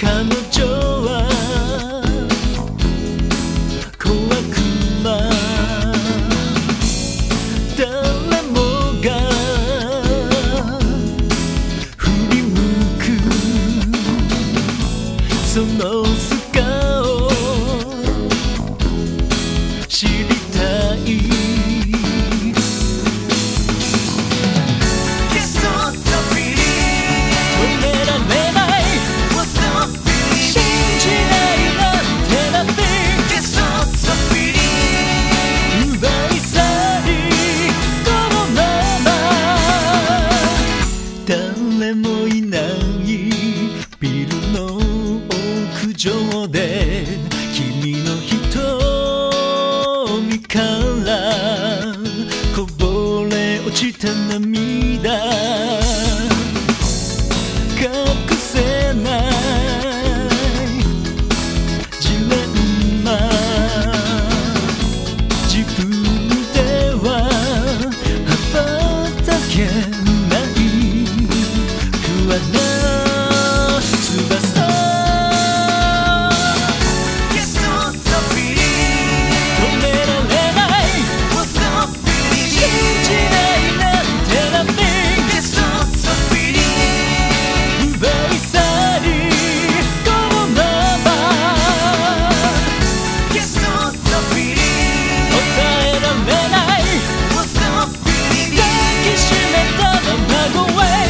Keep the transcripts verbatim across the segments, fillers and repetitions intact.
彼女は小悪魔、誰もが振り向くその素顔知りたい。誰もいないビルの屋上で君の瞳からこぼれ落ちた涙隠せないジレンマ、自分では羽ばたけない不安な翼、止められない信じないなんてなんて奪い去りこのまま抑えられない抱きしめたまま声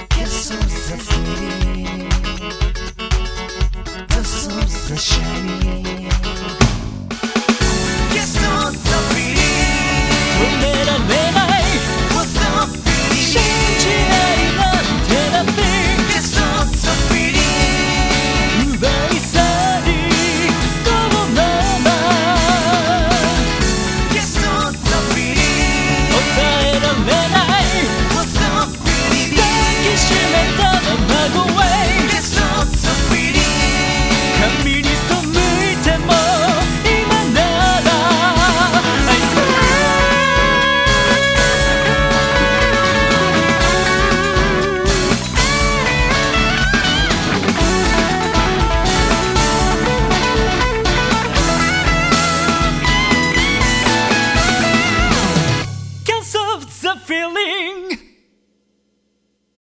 The shiny